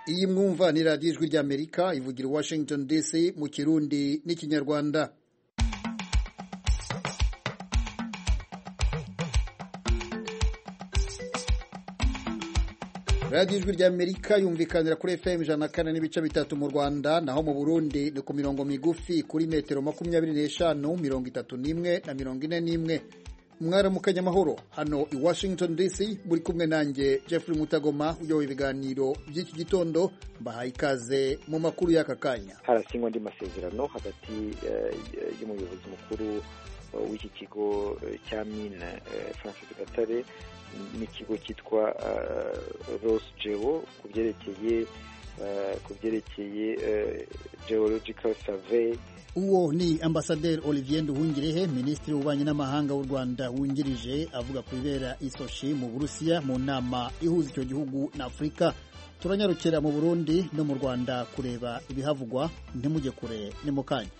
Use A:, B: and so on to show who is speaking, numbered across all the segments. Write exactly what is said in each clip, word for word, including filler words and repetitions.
A: iyi mwumva ni radiyo ijwi ry'Amerika ivugira i Washington D C mu Kirundi n'Ikinyarwanda. radiyo ijwi ry'Amerika yumvikanira kuri F M ijana na kane n'ibice bitatu mu Rwanda, naho mu Burundi ni ku mirongo migufi kuri metero makumyabiri n'eshanu, mirongo itatu n'imwe na mirongo ine n'imwe. Mwaramukanya amahoro hano i Washington D C, muri kumwe nanjye Jeffrey Mutagoma uyoboye ibiganiro by'iki gitondo. Mbahaye ikaze mu makuru y'aka kanya.
B: Harasinywa andi masezerano hagati uh, y'umuyobozi mukuru uh, w'iki kigo uh, cya mine uh, Francis Gatare n'ikigo cyitwa uh, Rosgeo ku byerekeye uh, ku byerekeye uh, geological survey.
A: Uwo ni Ambassadeur Olivier Nduhungirehe, Minisitiri w'Ububanyi n'Amahanga w'u Rwanda wungirije, avuga ku bibera Isochi mu Burusiya mu nama ihuza icyo gihugu na Afurika. Turanyarukira mu Burundi no mu Rwanda kureba ibihavugwa, ntimujye kure ni mu kanya.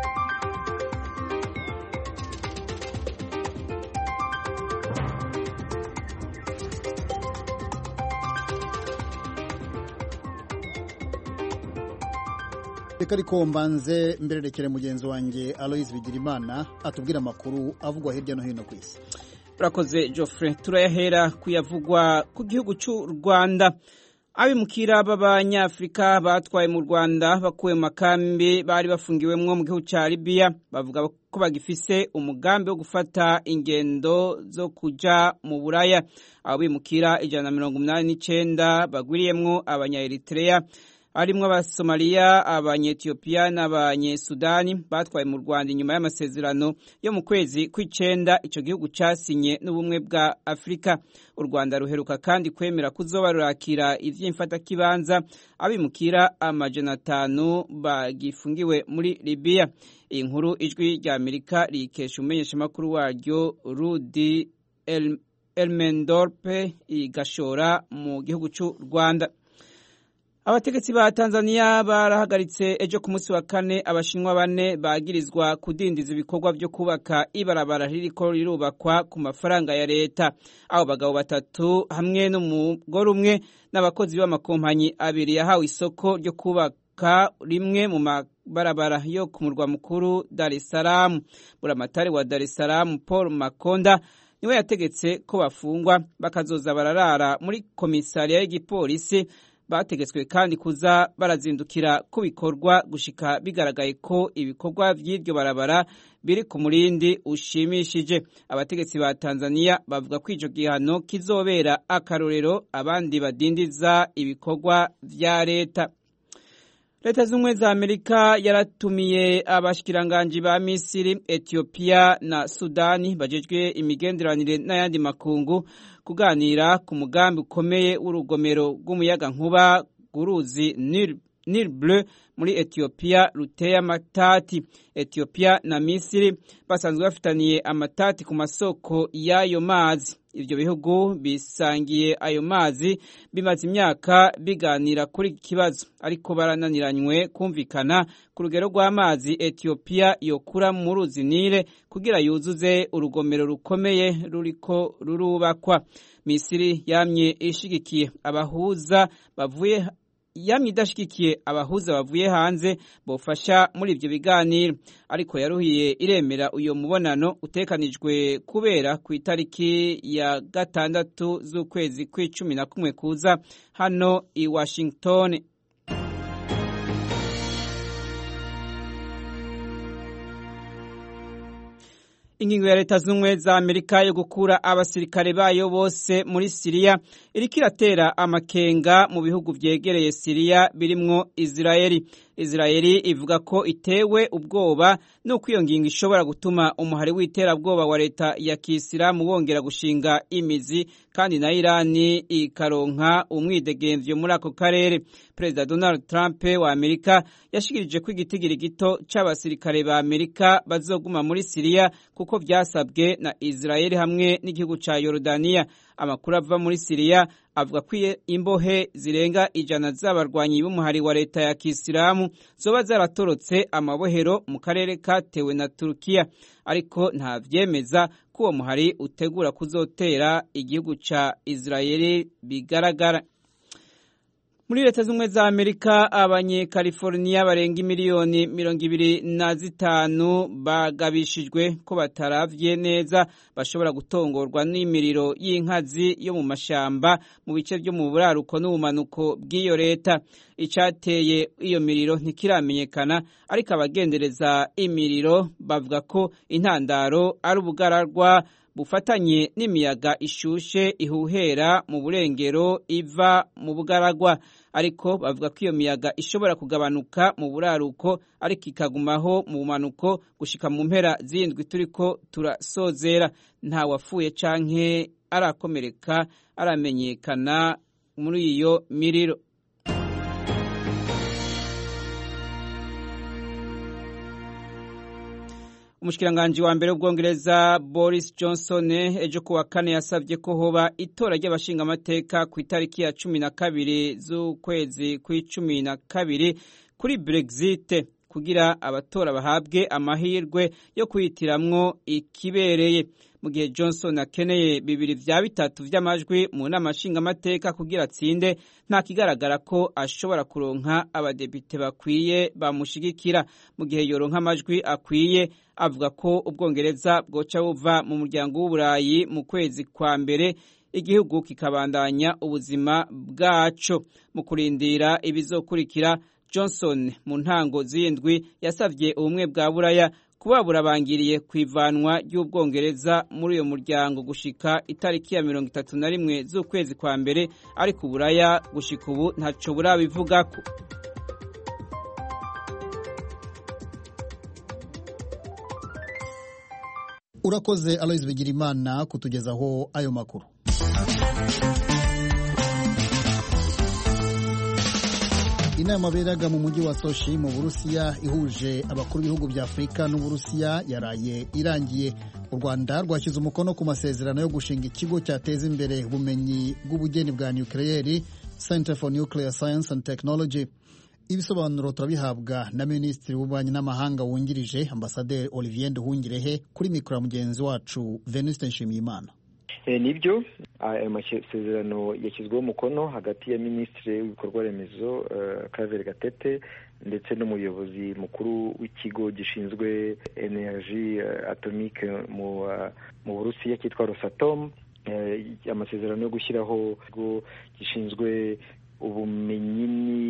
A: Reka ariko mbanze mbererekere mugenzi wanjye Aloys Bigirimana atubwira amakuru avugwa hirya no hino ku isi.
C: Urakoze Geoffrey, turayahera kuyavugwa ku gihugu cy'u Rwanda. Abimukira b'Abanyafrika batwaye mu Rwanda bakuwe mu makambi bari bafungiwemwo mu gihugu cya Libya bavuga ko bagifise umugambi wo gufata ingendo zo kuja mu Buraya. Abo bimukira ijana na mirongo umunani n'icenda bagwiriyemwo Abanya-Eritrea, harimwo Abasomaliya, Abanyetiyopiya n'Abanyesudani batwaye mu Rwanda inyuma y'amasezerano yo mu kwezi kw'icenda ico gihugu casinye n'ubumwe bwa Afrika. U Rwanda ruheruka kandi kwemera kuzoba rurakira ivy'imfatakibanza abimukira amajana atanu bagifungiwe muri Libya. Iyi nkuru ijwi rya Amerika rikesha umumenyeshamakuru waryo Rudi El Elmendorpe igashora mu gihugu cy'u Rwanda. Abategetsi ba Tanzania barahagaritse ejo ku munsi wa kane abashinwa bane bagirizwa kudindiza ibikorwa byo kubaka ibarabara ririko rirubakwa ku mafaranga ya leta. Abo bagabo batatu hamwe n'umugore umwe n'abakozi b'amakompanyi abiri yahawe isoko ryo kubaka rimwe mu mabarabara yo ku murwa mukuru Dar es Salaam. Buramatari wa Dar es Salaam Paul Makonda niwe yategetse ko bafungwa bakazoza bararara muri komisariya y'igipolisi. Bategetswe kandi kuza barazindukira ku bikorwa gushika bigaragaye ko ibikorwa by'iryo barabara biri ku murindi ushimishije. Abategetsi ba Tanzania bavuga ko ico gihano kizobera akarorero abandi badindiza ibikorwa vya leta. Leta z'Ubumwe za Amerika yaratumiye abashikiranganji ba Misiri, Ethiopia na Sudani bajejwe imigenderanire n'ayandi makungu kuganira ku mugambi ukomeye w'urugomero rw'umuyaga nkuba guruzi Nil, Nil Bleu muri Ethiopia ruteye amatati. Ethiopia na Misiri basanzwe bafitaniye amatati ku masoko y'ayo mazi. Ivyo bihugu bisangiye ayo mazi bimaze imyaka biganira kuri kibazo, ariko barananiranywe kumvikana ku rugero rw'amazi Ethiopia yokura mu ruzi Nile kugira yuzuze urugomero rukomeye ruriko rurubakwa. Misiri yamye ishigikiye abahuza bavuye yamye idashigikiye abahuza bavuye hanze bofasha muri ivyo biganiro, ariko yaruhiye iremera uyo mubonano utekanijwe kubera ku itariki ya gatandatu z'ukwezi kw'icumi na kumwe kuza hano i Washington. Ingingo ya Leta z'Ubumwe za Amerika yo gukura abasirikare bayo bose muri Syria iriko iratera amakenga mu bihugu vyegereye Syria birimwo Israeli. Israeli ivuga ko itewe ubwoba nuko iyo ngingo ishobora gutuma umuhari w'iterabwoba wa leta ya Kisilamu wongera gushinga imizi kandi na Irani ikaronka umwidegemvyo muri ako karere. Perezida Donald Trump wa Amerika yashikirije ko igitigiri gito c'abasirikare ba Amerika bazoguma muri Syria kuko vyasabwe na Israeli hamwe n'igihugu ca Yordania. Amakuru ava muri Syria avuga ko imbohe zirenga ijana z'abarwanyi b'umuhari wa leta ya Kisilamu zoba zaratorotse amabohero mu karere katewe na Turkiya, ariko nta vyemeza ko uwo muhari utegura kuzotera igihugu ca Israeli bigaragara. Muri leta z'ubumwe za Amerika abanye-California barenga imiliyoni mirongo ibiri na zitanu bagabishijwe ko bataravye neza bashobora gutongorwa n'imiriro y'inkazi yo mu mashamba mu bice byo mu buraruko n'ubumanuko bw'iyo leta. Icateye iyo miriro ntikiramenyekana, ariko abagendereza imiriro bavuga ko intandaro ari ubugararwa bufatanye n'imiyaga ishushe ihuhera mu burengero iva mu bugaragwa, ariko bavuga ko iyo miyaga ishobora kugabanuka mu buraruko ariko ikagumaho mu bumanuko gushika mu mpera zindwi turiko turasozera. Nta wapfuye canke arakomereka aramenyekana muri iyo miriro. Umushikiranganji wa mbere w'Ubwongereza Boris Johnson ejo kuwa kane yasavye ko hoba itora ry'abashinga amateka ku itariki ya cumi na kabiri z'ukwezi kw'icumi na kabiri kuri Brexit kugira abatora bahabwe amahirwe yo kwitiramwo ikibereye. Mu gihe Johnson akeneye bibiri vya bitatu vy'amajwi mu nama nshinga amateka kugira atsinde, nta kigaragara ko ashobora kuronka abadepite bakwiye bamushigikira. Mu gihe yoronka amajwi akwiye, avuga ko Ubwongereza bwoca buva mu muryango w'Uburayi mu kwezi kwa mbere, igihugu kikabandanya ubuzima bwaco. Mu kurindira ibizokurikira, Johnson mu ntango z'indwi yasavye ubumwe bwa Buraya kuba burabangiriye kwivanwa ry'Ubwongereza muri uyo muryango gushika itariki ya mirongo itatu na rimwe z'ukwezi kwa mbere, ariko Buraya gushika ubu ntaco burabivugako.
A: Urakoze Aloys Bigirimana kutugezaho ayo makuru. Inama beraga mu mujyi wa Sochi mu Burusiya ihuje abakuru b'ibihugu bya Afurika n'Uburusiya yaraye irangiye. U Rwanda rwashyize umukono ku masezerano yo gushinga ikigo cyateza imbere ubumenyi bw'ubugeni bwa nucleaire, Center for Nuclear Science and Technology. Ibisobanuro turabihabwa na Minisitiri w'Ububanyi n'Amahanga wungirije Ambasaderi Olivier Nduhungirehe kuri mikoro mugenzi wacu Venuste Nshimiyimana.
B: E, nibyo ayo masezerano yashyizweho umukono hagati ya Minisitiri w'ibikorwa remezo uh, Claver Gatete ndetse n'umuyobozi mukuru w'ikigo gishinzwe energy uh, atomique mu uh, mu Burusiya cyitwa Rosatom. Uh, amasezerano yo gushyiraho ikigo gishinzwe ubumenyi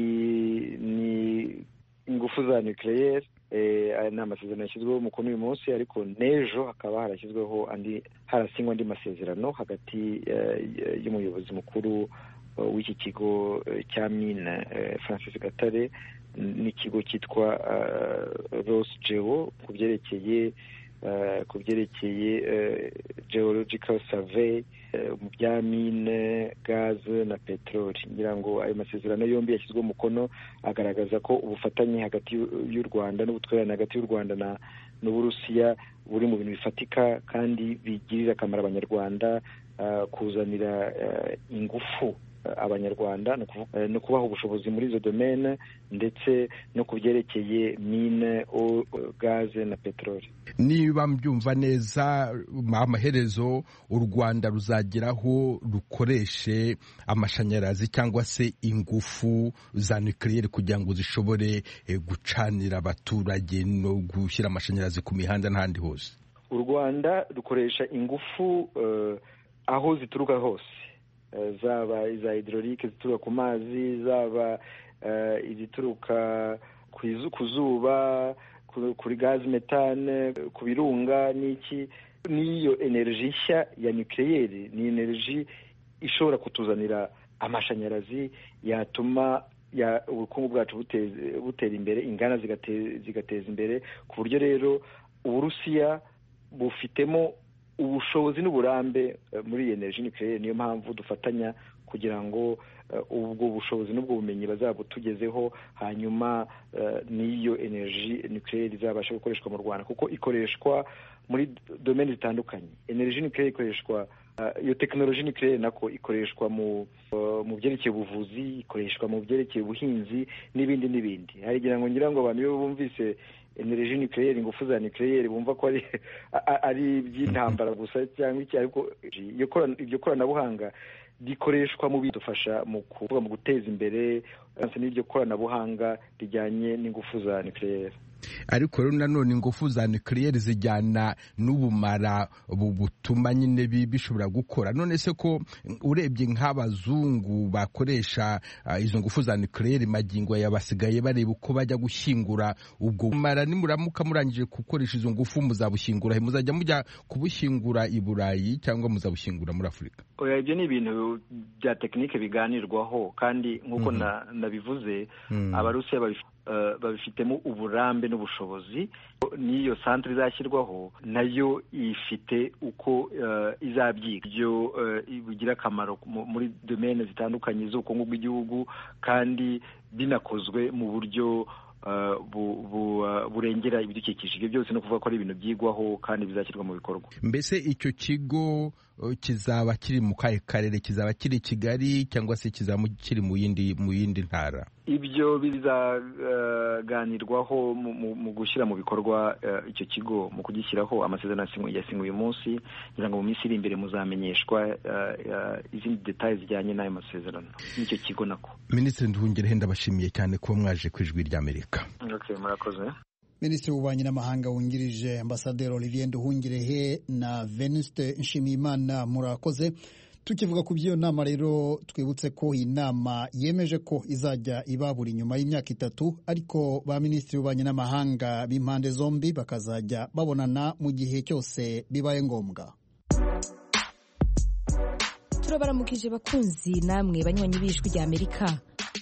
B: ni ingufu za nucleaire. Eh, ni amasezerano yashyizweho umukono uyu munsi, ariko n'ejo hakaba harashyizweho andi harasinywa andi masezerano hagati uh, y'umuyobozi mukuru uh, w'iki kigo uh, cya mine uh, Francis Gatare n'ikigo cyitwa uh, Rosgeo ku byerekeye uh, ku byerekeye uh, geological survey uh, mu bya mine, gaz na peteroli. Ngira ngo ayo masezerano yombi yashyizwe umukono agaragaza ko ubufatanye hagati y'u Rwanda n'ubutwererane hagati y'u Rwanda na n'Uburusiya buri mu bintu bifatika kandi bigirira akamaro Abanyarwanda, uh, kuzanira uh, ingufu Abanyarwanda no kubaha ubushobozi muri izo domaine ndetse no kubyerekeye mine, o gaze na peteroli.
D: Niba mbyumva neza, amaherezo u Rwanda ruzageraho rukoreshe amashanyarazi cyangwa se ingufu za nucleaire kugira ngo zishobore eh, gucanira abaturage no gushyira amashanyarazi ku mihanda n'ahandi hose.
B: U Rwanda rukoresha ingufu uh, aho zituruka hose, zaba iza hydraulique zituruka ku mazi, zaba uh, izituruka ku zuba, kuri gaz metane, ku birunga n'iki. Niyo energy nshya ya nucleaire ni energy ishobora kutuzanira amashanyarazi yatuma ya ubukungu bwacu butera imbere, ingana zigateza imbere, ku buryo rero Uburusiya bufitemo ubushobozi n'uburambe muri iyi energy nucleaire. Niyo mpamvu dufatanya kugira ngo uh, ubwo bushobozi n'ubwo bumenyi bazabutugezeho, hanyuma uh, n'iyo energy nucleaire izabasha gukoreshwa mu Rwanda, kuko ikoreshwa muri domaine zitandukanye. Energy nucleaire ikoreshwa, uh, iyo technology nucleaire nako ikoreshwa mu uh, mu byerekeye ubuvuzi, ikoreshwa mu byerekeye ubuhinzi n'ibindi n'ibindi. Harigira ngo ngira ngo abantu iyo bumvise energy nucleaire ingufu za nucleaire bumva ko ari ari iby'intambara gusa cyangwa iki, ariko iryo koranabuhanga rikoreshwa mu bidufasha mu kuvuga mu guteza imbere n'iryo koranabuhanga rijyanye n'ingufu za nucleaire.
D: Ariko rero nanone ingufu za nucleaire zijyana n'ubumara butuma nyine bishobora gukora. None se ko urebye nk'abazungu bakoresha uh, izo ngufu za nucleaire magingo yabasigaye bareba uko bajya gushyingura ubwo bumara, nimuramuka murangije gukoresha izo ngufu muzabushyingura, muzajya mujya kubushyingura i Burayi cyangwa muzabushyingura muri Afurika?
B: Oya, ibyo ni ibintu bya tekinike biganirwaho, kandi nk'uko mm -hmm. nabivuze mm. Abarusiya babifite Uh, babifitemo uburambe n'ubushobozi. N'iyo centre izashyirwaho nayo ifite uko uh, izabyiga ibyo uh, bigira akamaro muri domaine zitandukanye z'ubukungu bw'igihugu, kandi binakozwe mu buryo Uh, bu, bu, uh, burengera ibidukikije. Ibyo byose no kuvuga ko ari ibintu byigwaho kandi bizashyirwa mu bikorwa.
D: Mbese icyo kigo uh, kizaba kiri mu kahe karere? Kizaba kiri Kigali cyangwa se kizaba kiri mu yindi mu yindi ntara?
B: Ibyo bizaganirwaho uh, mu, mu gushyira mu bikorwa uh, icyo kigo, mu kugishyiraho. Amasezerano yasinywe uyu munsi, kugira ngo mu minsi iri imbere muzamenyeshwa uh, uh, izindi details zijyanye n'ayo masezerano n'icyo kigo nako.
D: Minisitiri Nduhungirehe, ndabashimiye cyane kuba mwaje ku Ijwi ry'Amerika.
B: Okay, murakoze.
A: Minisitiri w'Ububanyi n'Amahanga wungirije Ambasaderi Olivier Nduhungirehe na Venuste Nshimiyimana, murakoze. Tukivuga ku by'iyo nama rero, twibutse ko iyi nama yemeje ko izajya iba buri nyuma y'imyaka itatu, ariko ba Minisitiri w'Ububanyi n'Amahanga b'impande zombi bakazajya babonana mu gihe cyose bibaye ngombwa.
E: Turabaramukije bakunzi namwe banywanyi b'Ijwi ry'Amerika.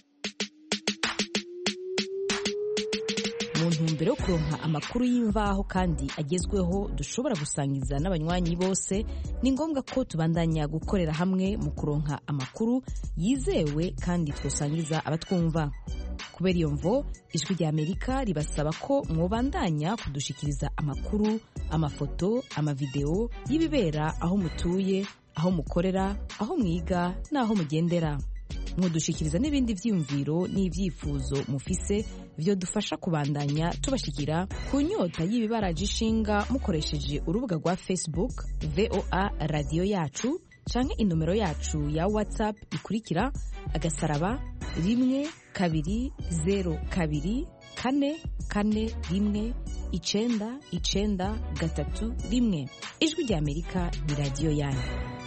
E: Mu ntumbero yo kuronka amakuru y'imvaho kandi agezweho dushobora gusangiza n'abanywanyi bose, ni ngombwa ko tubandanya gukorera hamwe mu kuronka amakuru yizewe kandi twosangiza abatwumva. Kubera iyo mvo, Ijwi ry'Amerika ribasaba ko mwobandanya kudushikiriza amakuru, amafoto, amavideo y'ibibera aho mutuye, aho mukorera, aho mwiga n'aho mugendera. Mudushikiriza n'ibindi vyiyumviro n'ivyifuzo mufise vyo dufasha kubandanya tubashikira ku nyota y'ibibaraje ishinga mukoresheje urubuga rwa Facebook V O A Radio Yacu, canke inomero yacu ya WhatsApp ikurikira agasaraba rimwe kabiri zero kabiri kane kane rimwe icenda icenda gatatu rimwe. Ijwi ry'Amerika ni radio yanyu.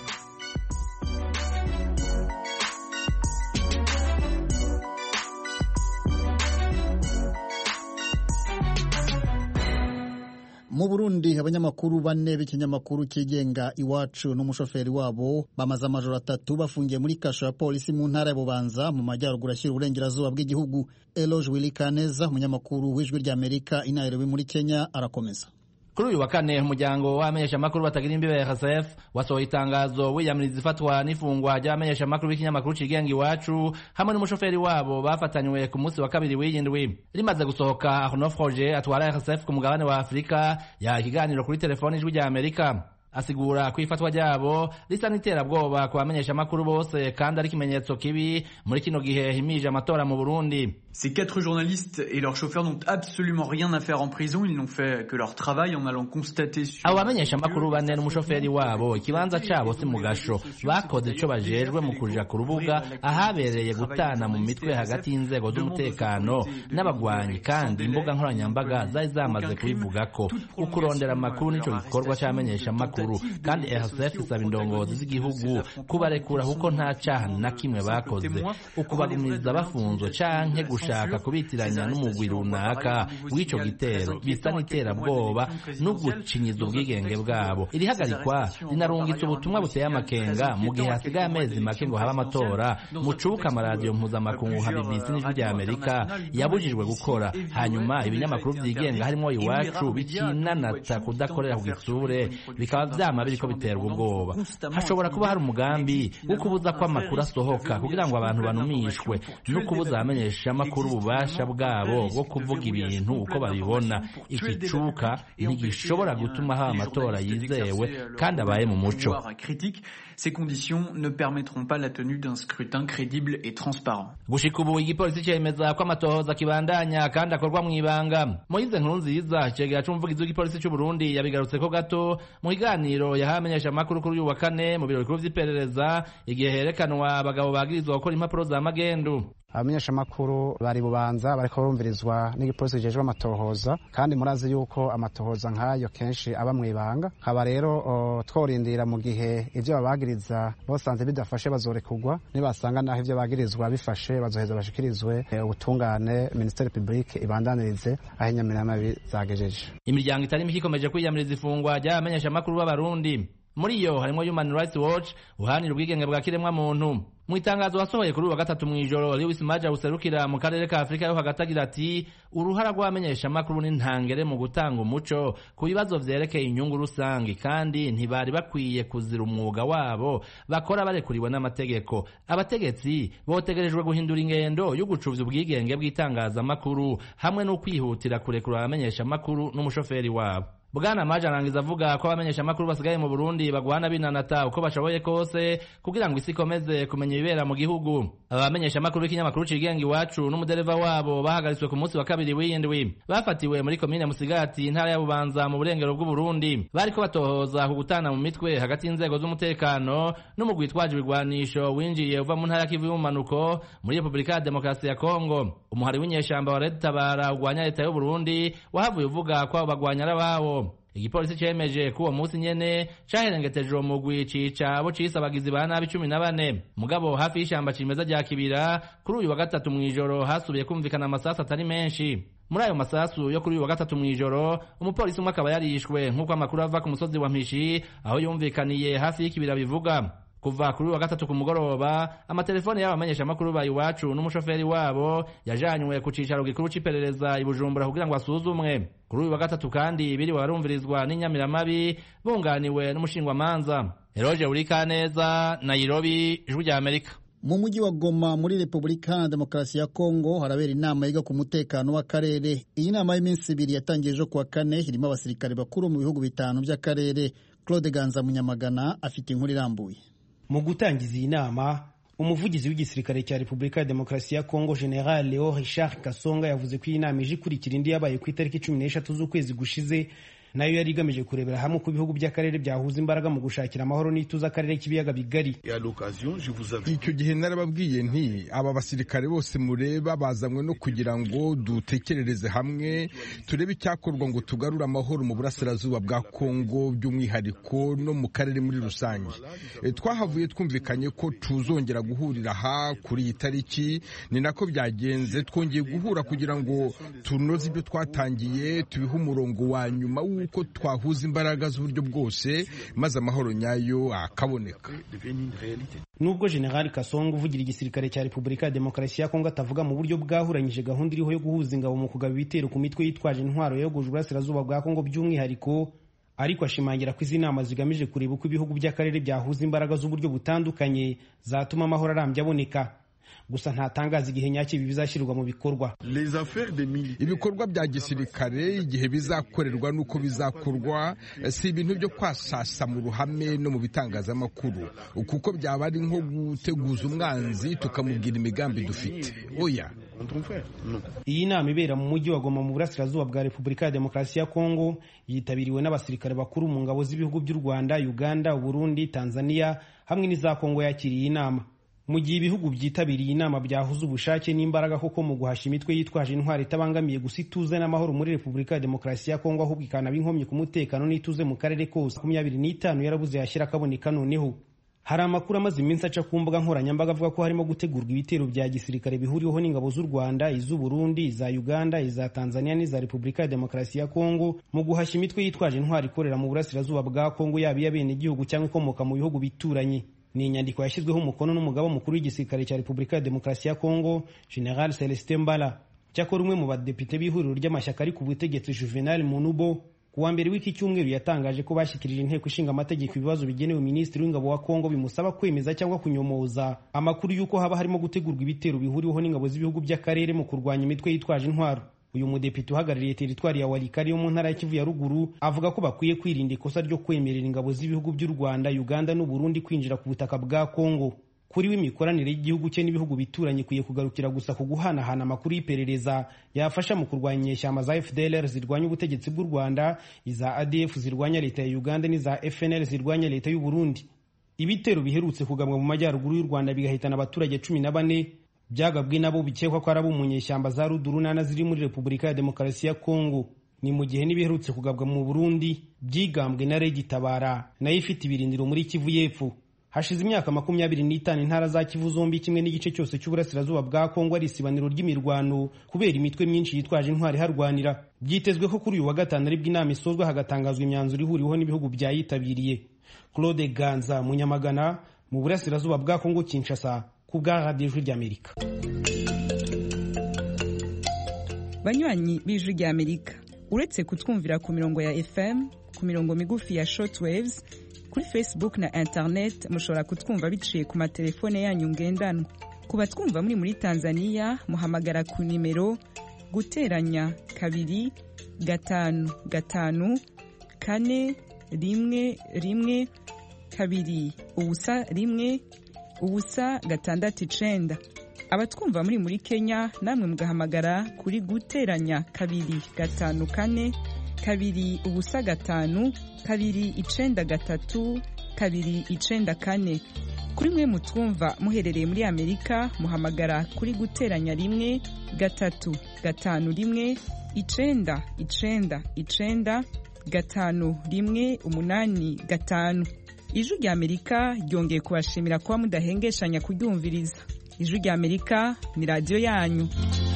A: Mu Burundi, abanyamakuru bane b'ikinyamakuru kigenga Iwacu n'umushoferi wabo bamaze amajoro atatu bafungiye muri kasho ya polisi mu ntara ya Bubanza mu majyaruguru ashyira uburengerazuba bw'igihugu. Eloge Wilikaneza, umunyamakuru w'Ijwi ry'Amerika i Nairobi muri Kenya, arakomeza.
F: Kuri uyu wa kane, umuryango w'abamenyesha makuru batagira imbibe R S F wasohoye itangazo wiyamiriza ifatwa n'ifungwa ry'abamenyesha makuru b'ikinyamakuru kigenga Iwacu hamwe n'umushoferi wabo bafatanywe ku munsi wa kabiri w'iyindwi. Rimaze gusohoka, Arnaud Froger atwara R S F ku mugabane wa Afurika yaha ikiganiro kuri telefoni Ijwi ry'Amerika. Asigura ko ifatwa ryabo risa n'iterabwoba ku bamenyesha makuru bose kandi ari ikimenyetso kibi muri kino gihe himije amatora mu Burundi.
G: Ces quatre journalistes et leurs chauffeurs n'ont absolument rien à faire en prison, ils n'ont fait que leur travail en allant constater sur...
F: Abo bamenyesha makuru bane n'umushoferi wabo ikibanza cabo si mu gasho, bakoze ico bajejwe mu kuja ku rubuga ahabereye gutana mu mitwe hagati y'inzego z'umutekano n'abagwanyi, kandi imbuga nkoranyambaga zari zamaze kubivugako ukurondera amakuru nico gikorwa c'abamenyesha makuru, kandi R S F isaba indongozi z'igihugu kubarekura kuko nta caha na kimwe bakoze, ukubagumiza bafunzwe canke gushaka kubitiranya n'umugwi runaka w'ico gitero bisa n'iterabwoba no gucinyiza ubwigenge bwabo. Iri hagarikwa rinarungitse ubutumwa buteye amakenga mu gihe hasigaye amezi make ngo habe amatora, mucubuka amaradiyo mpuzamakungu nka B B C n'Ijwi ry'Amerika yabujijwe gukora, hanyuma ibinyamakuru vyigenga harimo Iwacu bikinanata kudakorera ku gitsure bikaba vyama biriko biterwa ubwoba. Hashobora kuba hari umugambi wo kubuza ko amakuru asohoka kugira ngo abantu banumishwe no kubuza abamenyesha amakuru makuru ububasha bwabo bwo kuvuga ibintu uko babibona. Iki cuka ntigishobora gutuma haba amatora yizewe kandi abaye mu muco.
G: Ces conditions ne permettront pas la tenue d'un scrutin crédible et transparent.
F: Gushika ubu igipolisi cemeza ko amatohoza kibandanya kandi akorwa mu ibanga. Moise Nkurunziza cegera c'umuvugizi w'igipolisi c'u Burundi yabigarutse ko gato mu kiganiro yahamenyesha amakuru kuri uyu wa kane mu biro bikuru vy'iperereza igihe herekanwa abagabo bagirizwa gukora impapuro za magendu.
H: Abamenyeshamakuru bari bubanza bariko barumvirizwa n'igipolisi kijejwe amatohoza kandi murazi yuko amatohoza nk'ayo kenshi aba mwibanga. Haba rero tworindira mu gihe ivyo babagiriza bosanze bidafashe bazorekugwa, nibasanga naho ivyo bagirizwa bifashe bazoheza bashikirizwe ubutungane Ministeri Publique ibandanirize aho inyamiramabi zagejeje.
F: Imiryango itari mike ikomeje kwiyamiriza ifungwa ry'abamenyeshamakuru b'Abarundi. Muri iyo harimo Human Rights Watch uhanira ubwigenge bwa kiremwa muntu. Mu itangazo wasohoye kuri uwa gatatu mw'ijoro Lewis Maja userukira mu karere ka Afrika yo hagati agira ati uruhara rw'abamenyesha makuru n'intangere mu gutanga umuco ku bibazo vyerekeye inyungu rusangi kandi ntibari bakwiye kuzira umwuga wabo bakora barekuriwe n'amategeko. Abategetsi botegerejwe guhindura ingendo yo gucuvya ubwigenge bw'itangazamakuru hamwe no kwihutira kurekura abamenyesha makuru n'umushoferi wabo. Bwana Maja arangiza avuga ko abamenyesha makuru basigaye mu Burundi bagwana binanata uko bashoboye kose kugira ngo isi ikomeze kumenya ibibera mu gihugu. Abamenyesha makuru b'ikinyamakuru cigenga Iwacu n'umudereva wabo bahagaritswe ku munsi wa kabiri w'indwi bafatiwe muri komine Musigati intara ya Bubanza mu burengero bw'u Burundi. Bariko batohoza ku gutana mu mitwe hagati y'inzego z'umutekano n'umugwi witwaje ibigwanisho winjiye uva mu ntara ya Kivu y'ubumanuko muri Republika ya Demokarasi ya Kongo. Umuhari w'inyeshamba wa Red Tabara ugwanya leta y'u Burundi wahavuye uvuga ko abo bagwanya arabawo. Igipolisi cemeje ko uwo munsi nyene caherengeteje uwo mugwi cica abo cise abagizi ba nabi cumi na bane. Mugabo hafi y'ishamba cimeza rya Kibira kuri uyu wa gatatu mw'ijoro hasubiye kumvikana amasasu atari menshi. Muri ayo masasu yo kuri uyu wa gatatu mw'ijoro umupolisi umwe akaba yarishwe nk'uko amakuru ava ku musozi wa Mpishi aho yumvikaniye hafi y'Ikibira bivuga. Kuva kuri uyu wa gatatu ku mugoroba amatelefone y'abamenyesha makuru ba Iwacu n'umushoferi wabo yajanywe ku cicaro gikuru c'iperereza i Bujumbura kugira ngo asuzumwe. Kuri uyu wa gatatu kandi biri warumvirizwa n'inyamiramabi bunganiwe n'umushingwamanza. Eroje Urikaneza, Nairobi, Ijwi rya Amerika.
A: Mu mujyi wa Goma muri Republika ya Demokarasi ya Kongo harabera inama yiga ku mutekano w'akarere. Iyi nama y'iminsi ibiri yatangiye ejo kuwa kane irimo abasirikare bakuru mu bihugu bitanu by'akarere. Claude Ganza Munyamagana afite inkuru irambuye.
I: Mu gutangiza iyi nama umuvugizi w'igisirikare cya Republika ya Demokarasi ya Kongo General Leo Richard Kasonga yavuze ko iyi nama ije ikurikira indi yabaye ku itariki cumi n'eshatu z'ukwezi gushize nayo yari igamije kurebera hamwe ku bihugu by'akarere byahuza imbaraga mu gushakira amahoro n'ituze akarere k'ibiyaga bigari.
D: Icyo gihe narababwiye nti aba basirikare bose mureba bazamwe no kugira ngo dutekerereze hamwe turebe icyakorwa ngo tugarure amahoro mu burasirazuba bwa Kongo by'umwihariko no mu karere muri rusange. E, twahavuye twumvikanye ko tuzongera guhurira aha kuri iyi tariki, ni nako byagenze. Twongeye guhura kugira ngo tunoze ibyo twatangiye tubihe umurongo wa nyuma uko twahuza imbaraga z'uburyo bwose maze amahoro nyayo akaboneka.
I: Nubwo General Kasongo uvugira igisirikare cya Republika ya Demokarasi ya Kongo atavuga mu buryo bwahuranyije gahunda iriho yo guhuza ingabo mu kugaba ibitero ku mitwe yitwaje intwaro yoguje uburasirazuba bwa Kongo by'umwihariko, ariko ashimangira ko izi nama zigamije kureba uko ibihugu by'akarere byahuza imbaraga z'uburyo butandukanye zatuma amahoro arambye aboneka. Gusa ntatangaza igihe nyacyo ibi bizashyirwa mu bikorwa.
D: Ibikorwa bya gisirikare igihe bizakorerwa nuko bizakorwa si ibintu byo kwasasa mu ruhame no mu bitangazamakuru, kuko byaba ari nko guteguza umwanzi tukamubwira imigambi dufite. Oya,
I: iyi nama ibera mu mujyi wa Goma mu burasirazuba bwa Republika ya Demokarasi ya Kongo yitabiriwe n'abasirikare bakuru mu ngabo z'ibihugu by'u Rwanda, Uganda, Burundi, Tanzania hamwe n'iza Kongo yakiriye inama. Mu gihe ibihugu byitabiriye inama byahuza ubushake n'imbaraga koko mu guhasha imitwe yitwaje intwari itabangamiye gusa ituze n'amahoro muri Republika ya Demokarasi ya Kongo, ahubwo ikanaba inkomyi ku mutekano n'ituze mu karere kose. makumyabiri n'itanu yarabuze yashyira akaboneka noneho. Hari amakuru amaze iminsi aca ku mbuga nkoranyambaga avuga ko harimo gutegurwa ibitero bya gisirikare bihuriweho n'ingabo z'u Rwanda, iz'u Burundi, iza Uganda, iza Tanzania n'iza Republika ya Demokarasi ya Kongo mu guhasha imitwe yitwaje intwari ikorera mu burasirazuba bwa Kongo, yaba iy'abene igihugu cyangwa ikomoka mu bihugu bituranye. Ni inyandiko yashyizweho umukono n'umugaba mukuru w'igisirikare cya Republika ya Demokarasi ya Kongo General Celestin Mbala. Cyakora umwe mu badepite b'ihuriro ry'amashyaka ari ku butegetsi Juvenal Munubo kuwa mbere w'iki cyumweru yatangaje ko bashyikirije inteko ishinga amategeko ibibazo bigenewe minisitiri w'ingabo wa Kongo bimusaba kwemeza cyangwa kunyomoza amakuru y'uko haba harimo gutegurwa ibitero bihuriweho n'ingabo z'ibihugu by'akarere mu kurwanya imitwe yitwaje intwaro. Uyu mudepite uhagarariye teritwari ya Walikari yo mu ntara ya Kivu ya ruguru avuga ko bakwiye kwirinda ikosa ryo kwemerera ingabo z'ibihugu by'u Rwanda, Uganda n'u Burundi kwinjira ku butaka bwa Kongo. Kuri we imikoranire y'igihugu cye n'ibihugu bituranye ikwiye kugarukira gusa ku guhanahana amakuru y'iperereza yafasha mu kurwanya inyeshyamba za F D L R zirwanya ubutegetsi bw'u Rwanda, iza A D F zirwanya leta ya Uganda n'iza F N L zirwanya leta y'u Burundi. Ibitero biherutse kugabwa mu majyaruguru y'u Rwanda bigahitana abaturage cumi na bane byagabwe nabo bikekwa ko ari abo mu nyeshyamba za Rudurunana ziri muri Repubulika ya Demokarasi ya Kongo. Ni mu gihe n'ibiherutse kugabwa mu Burundi byigambwe na Regi Tabara nayo ifite ibirindiro muri Kivu y'Epfo. Hashize imyaka makumyabiri n'itanu intara za Kivu zombi kimwe n'igice cyose cy'uburasirazuba bwa Kongo ari isibaniro ry'imirwano kubera imitwe myinshi yitwaje intwari harwanira. Byitezwe ko kuri uyu wa gatanu aribwo inama isozwa hagatangazwa imyanzuro ihuriweho n'ibihugu byayitabiriye. Claude Ganza Munyamagana mu burasirazuba bwa Kongo Kinshasa ku bwa Radio Ijwi ry'Amerika.
J: Banywanyi b'Ijwi ry'Amerika, uretse kutwumvira ku mirongo ya F M, ku mirongo migufi ya shortwaves, kuri Facebook na internet mushobora kutwumva biciye ku matelefone yanyu ngendanwa. Ku batwumva muri muri Tanzania muhamagara ku nimero guteranya kabiri gatanu gatanu kane rimwe rimwe kabiri ubusa rimwe ubusa gatandatu icenda. Abatwumva muri muri Kenya namwe mugahamagara kuri guteranya kabiri gatanu kane kabiri ubusa gatanu kabiri icenda gatatu kabiri icenda kane. Kuri mwe mutwumva muherereye muri Amerika muhamagara kuri guteranya rimwe gatatu gatanu rimwe icenda icenda icenda gatanu rimwe umunani gatanu. Ijwi ry'Amerika ryongeye kubashimira kuba mudahengeshanya kuryumviriza. Ijwi ry'Amerika ni radio yanyu.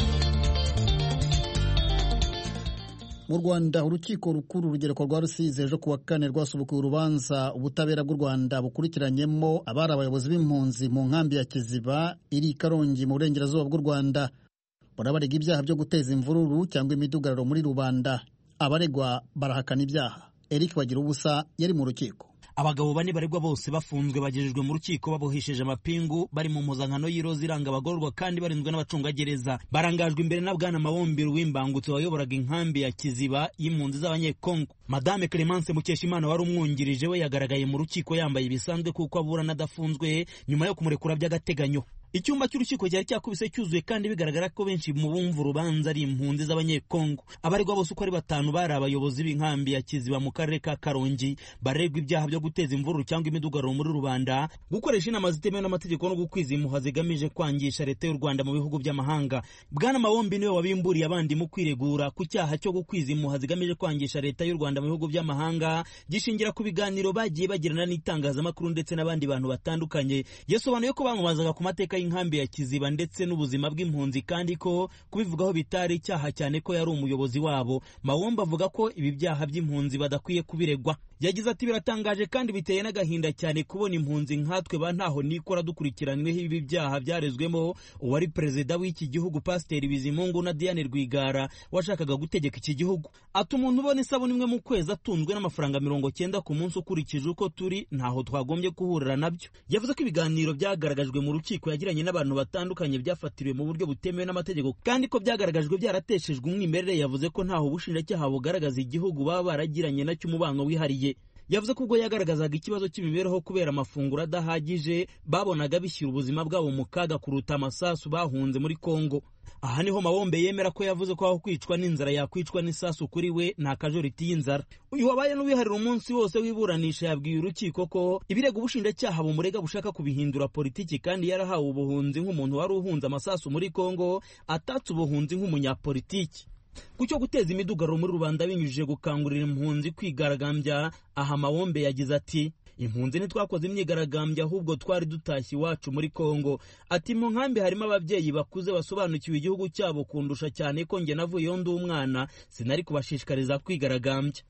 A: Mu Rwanda urukiko rukuru rugereko rwa Rusizi ejo kuwa kane rwasubukuye urubanza ubutabera bw'u Rwanda bukurikiranyemo abari abayobozi b'impunzi mu nkambi ya Kiziba iri Karongi mu burengerazuba bw'u Rwanda. Barabarega ibyaha byo guteza imvururu cyangwa imidugararo muri rubanda. Abaregwa barahakana ibyaha. Eric Bagirubusa yari mu rukiko.
K: Abagabo bane baregwa bose bafunzwe bagejejwe mu rukiko babohesheje amapingu bari mu muzankano y'iroza iranga abagororwa kandi barinzwe n'abacungagereza. Barangajwe imbere na Bwana Mawombi w'imbangutse wayoboraga inkambi ya Kiziba y'impunzi z'abanyekongo. Madame Clemence Mukeshimana wari umwungirije we yagaragaye mu rukiko yambaye ibisanzwe kuko aburana adafunzwe nyuma yo kumurekura by'agateganyo. Icyumba cy'urukiko cyari cyakubise cyuzuye kandi bigaragara ko benshi mu bumva urubanza ari impunzi z'abanyekongo. Abaregwa bose uko ari batanu bari abayobozi b'inkambi ya Kiziba mu karere ka Karongi baregwa ibyaha byo guteza imvururu cyangwa imidugararo muri rubanda, gukoresha inama zitemewe n'amategeko no gukwiza impuha zigamije kwangisha leta y'u Rwanda mu bihugu by'amahanga. Bwana Mawombi niwe wabimburiye abandi mu kwiregura ku cyaha cyo gukwiza impuha zigamije kwangisha leta y'u Rwanda mu bihugu by'amahanga gishingira ku biganiro bagiye bagirana n'itangazamakuru ndetse n'abandi bantu batandukanye. Yasobanuye ko bamubazaga ku mateka y'inkambi ya Kiziba ndetse n'ubuzima bw'impunzi kandi ko kubivugaho bitari icyaha cyane ko yari umuyobozi wabo. Mawombi avuga ko ibi byaha by'impunzi badakwiye kubiregwa. Yagize ati biratangaje kandi biteye n'agahinda cyane kubona impunzi nkatwe ba ntaho nikora dukurikiranyweho ibi byaha byarezwemo uwari perezida w'iki gihugu Pasiteri Bizimungu na Diane Rwigara washakaga gutegeka iki gihugu. Ati umuntu ubona isabune imwe mu kwezi atunzwe n'amafaranga mirongo cyenda ku munsi ukurikije uko turi ntaho twagombye kuhurira nabyo. Yavuze ko ibiganiro byagaragajwe mu rukiko yagiranye n'abantu batandukanye byafatiriwe mu buryo butemewe n'amategeko kandi ko byagaragajwe byarateshejwe umwimerere. Yavuze ko ntaho ubushinjacyaha bugaragaza igihugu baba baragiranye nacyo umubano wihariye. Yavuze ko ubwo yagaragazaga ikibazo cy'imibereho kubera amafunguro adahagije babonaga bishyira ubuzima bwabo mu kaga kuruta amasasu bahunze muri Kongo. Aha niho Mawombe yemera ko yavuze ko aho kwicwa n'inzara yakwicwa n'isasu kuri we nta kajoriti y'inzara. Uyu wabaye n'uwiharira umunsi wose w'iburanisha yabwiye urukiko ko ibirego ubushinjacyaha bumurega bushaka kubihindura politiki kandi yarahawe ubuhunzi nk'umuntu wari uhunze amasasu muri Kongo atatse ubuhunzi nk'umunyapolitiki. Kucyo guteza imidugararo muri rubanda binyujije gukangurira impunzi kwigaragambya. Aha Mawombe yagize ati impunzi ntitwakoze imyigaragambya ahubwo twari dutashye iwacu muri Kongo. Ati mu nkambi harimo ababyeyi bakuze basobanukiwe igihugu cyabo kundusha cyane ko nge navuyeyo ndi umwana sinari kubashishikariza kwigaragambya.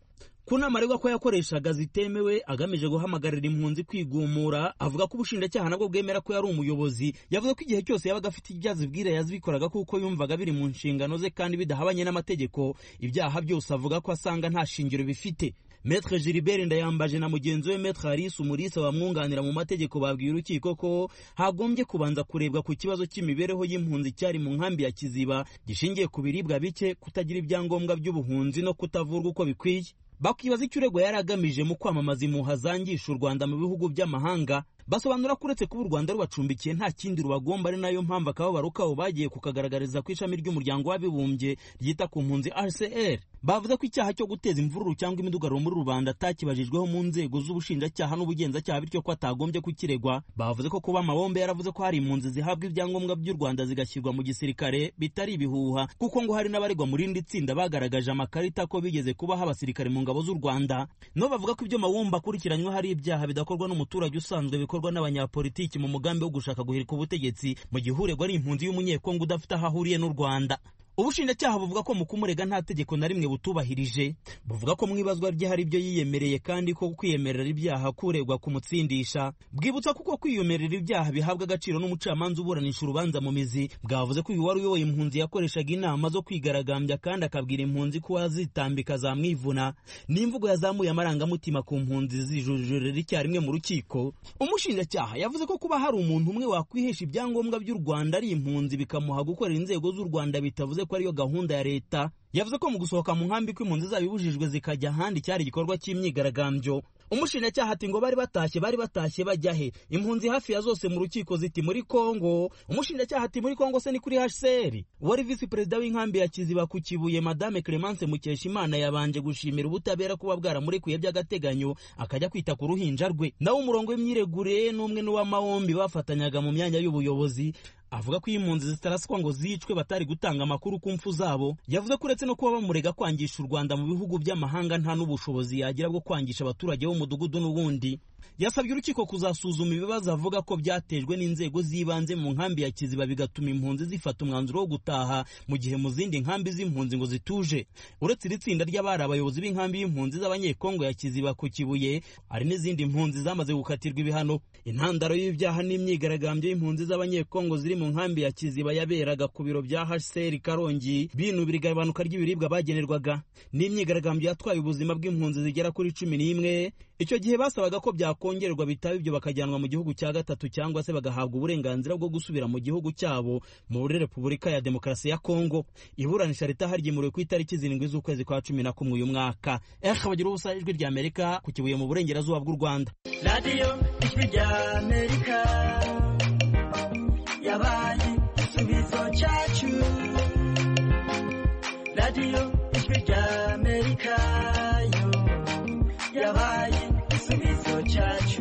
K: ku nama aregwa ko yakoreshaga zitemewe agamije guhamagarira impunzi kwigumura. Avuga ko ubushinjacyaha nabwo bwemera ko yari umuyobozi. Yavuze ko igihe cyose yabaga afite ibyo azibwira yazibikoraga kuko yumvaga biri mu nshingano ze kandi bidahabanye n'amategeko. Ibyaha byose avuga ko asanga nta shingiro bifite. Maître Gilbert Ndayambaje na mugenzi we Maître Harris Umulisa wamwunganira mu mategeko babwiye urukiko ko hagombye kubanza kurebwa ku kibazo cy'imibereho y'impunzi cyari mu nkambi ya Kiziba gishingiye ku biribwa bike, kutagira ibyangombwa by'ubuhunzi no kutavurwa uko bikwiye. Bakibaza icyo uregwa yari agamije mu kwamamaza impuha zangisha u Rwanda mu bihugu by'amahanga. Basobanura ko uretse kuba u Rwanda rubacumbikiye nta kindi rubagomba, ari nayo mpamvu akababaro kabo bagiye kukagaragariza ku ishami ry'umuryango w'abibumbye ryita ku mpunzi R C R. Bavuze ko icyaha cyo guteza imvururu cyangwa imidugararo muri rubanda atakibajijweho mu nzego z'ubushinjacyaha n'ubugenzacyaha, bityo ko atagombye kukiregwa. Bavuze ko kuba Mabombe yaravuze ko hari impunzi zihabwa ibyangombwa by'u Rwanda zigashyirwa mu gisirikare bitari ibihuha, kuko ngo hari n'abaregwa muri rindi tsinda bagaragaje amakarita ko bigeze kubaho abasirikare mu ngabo z'u Rwanda. No bavuga ko ibyo Mabombe akurikiranywe hari ibyaha bidakorwa n'umuturage usanzwe, bikorwa n'abanyapolitiki mu mugambi wo gushaka guhirika ubutegetsi, mu gihe uregwa ari impunzi y'umunyekongo udafite aho ahuriye n'u Rwanda. Ubushinjacyaha buvuga ko mu kumurega nta tegeko na rimwe butubahirije. Buvuga ko mu ibazwa rye hari ibyo yiyemereye kandi ko kwiyemerera ibyaha kuregwa kumutsindisha. Bwibutsa kuko kwiyemerera ibyaha bihabwa agaciro n'umucamanza uburanisha urubanza mu mizi. Bwavuze ko uyu wari uyoboye impunzi yakoreshaga inama zo kwigaragambya kandi akabwira impunzi ko azitambika zamwivuna. N'imvugo yazamuye amarangamutima ku mpunzi zijujurira icyarimwe mu rukiko. Umushinjacyaha yavuze ko kuba hari umuntu umwe wakwihesha ibyangombwa by'u Rwanda ari impunzi bikamuha gukorera inzego z'u Rwanda bitavuze ko ariyo gahunda ya leta. Yavuze ko mu gusohoka mu nkambi ko impunzi zabibujijwe zikajya ahandi cyari igikorwa cy'imyigaragambyo. Umushinjacyaha ati ngo bari batashye bari batashye bajya he? Impunzi hafi ya zose mu rukiko ziti muri Kongo. Umushinjacyaha ati muri Kongo se ni kuri H C R? Wari visi perezida w'inkambi ya Kiziba ku Kibuye Madame Clemence Mukeshimana yabanje gushimira ubutabera kuba bwaramurekuye by'agateganyo akajya kwita ku ruhinja rwe. Nawe umurongo w'imyiregure n'umwe n'uwa Mawombi bafatanyaga mu myanya y'ubuyobozi. Avuga ko impunzi zitaraswa ngo zicwe batari gutanga amakuru ku mfu zabo. Yavuze ko uretse no kuba bamurega kwangisha u Rwanda mu bihugu by'amahanga nta n'ubushobozi yagira bwo kwangisha abaturage b'umudugudu n'ubundi. Yasabye urukiko kuzasuzuma ibibazo avuga ko byatejwe n'inzego z'ibanze mu nkambi ya Kiziba bigatuma impunzi zifata umwanzuro wo gutaha mu gihe mu zindi nkambi z'impunzi ngo zituje. Uretse iri tsinda ry'abari abayobozi b'inkambi y'impunzi z'abanyekongo ya Kiziba ku Kibuye, hari n'izindi mpunzi zamaze gukatirwa ibihano. Intandaro y'ibyaha n'imyigaragambyo y'impunzi z'abanyekongo ziri mu nkambi ya Kiziba yaberaga ku biro bya H C R Karongi binubira igabanuka ry'ibiribwa bagenerwaga. N'imyigaragambyo yatwaye ubuzima bw'impunzi zigera kuri cumi n'imwe. Icyo gihe basabaga ko byakongerwa bitaba ibyo bakajyanwa mu gihugu cya gatatu cyangwa se bagahabwa uburenganzira bwo gusubira mu gihugu cyabo muri Repubulika ya Demokarasi ya Kongo. Iburanisha ritaharyimuriwe ku itariki zirindwi z'ukwezi kwa cumi na kumwe uyu mwaka. Eh bagira ubusa ijwi rya Amerika ku Kibuye mu burengerazuba bw'u Rwanda.
L: Radio ijwi rya Amerika yabaye igisubizo cyacu. Radio ijwi rya Amerika yo yabaye igisubizo cyacu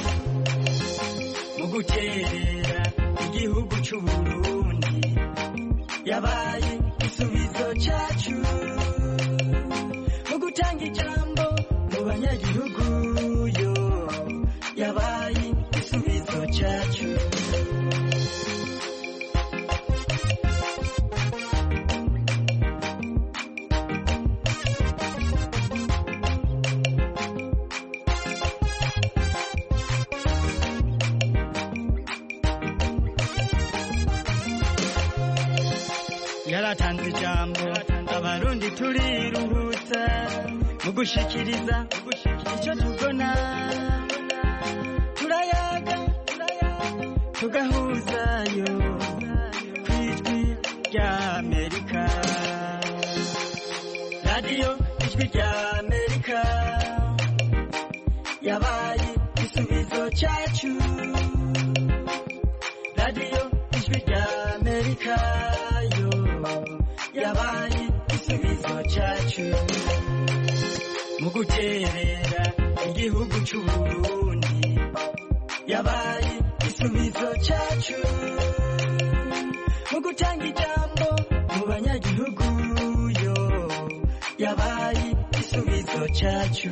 L: mu guterera igihugu cy'u Burundi. Yabaye igisubizo cyacu mu gutanga ijambo mu banyagihugu yo yabaye igisubizo cyacu. Yaratanze ijambo abarundi turiruhutsa mu gushikiriza icyo tubona. Turayaga tugahuzayo ku ijwi rya Amerika. Radio ijwi rya Amerika yabaye igisubizo cyacu. Radio ijwi rya Amerika yo yabaye igisubizo cyacu mu guterera igihugu cy'u Burundi. Yabaye igisubizo cyacu mu gutanga ijambo mu banyagihugu yo yabaye igisubizo cyacu.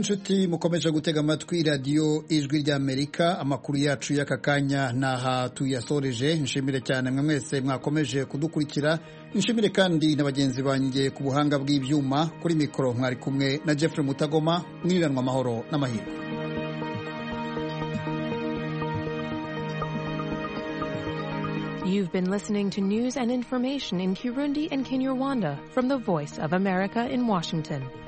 A: inshuti mukomeje gutega amatwi radiyo ijwi ry'Amerika, amakuru yacu y'aka kanya naha tuyasoreje. Nshimire cyane mwe mwese mwakomeje kudukurikira, nshimire kandi na bagenzi banjye ku buhanga bw'ibyuma. Kuri mikoro mwari kumwe na Jeffrey Mutagoma. Mwiriranwa amahoro n'amahirwe.
M: You've been listening to news and information in Kirundi and Kinyarwanda from the Voice of America in Washington.